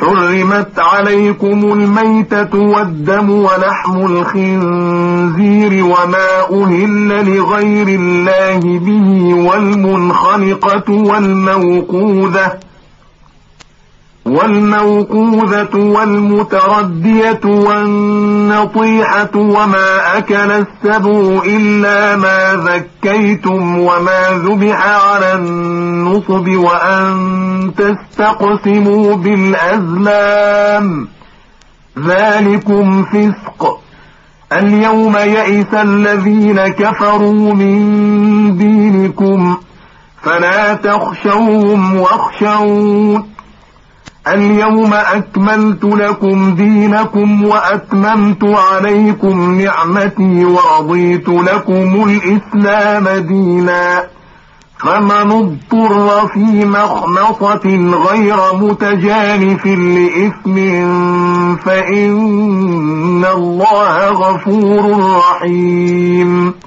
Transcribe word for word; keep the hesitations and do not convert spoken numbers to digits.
حرمت عليكم الميتة والدم ولحم الخنزير وما أهل لغير الله به والمنخنقة والموقوذة والموقوذة والمتردية والنطيحة وما أكل السبع إلا ما ذكيتم وما ذبح على النصب وأن تستقسموا بالأزلام ذلكم فسق. اليوم يئس الذين كفروا من دينكم فلا تخشوهم واخشون اليوم أكملت لكم دينكم وأتممت عليكم نعمتي ورضيت لكم الإسلام دينا فمن اضطر في مخمصة غير متجانف لإثم فإن الله غفور رحيم.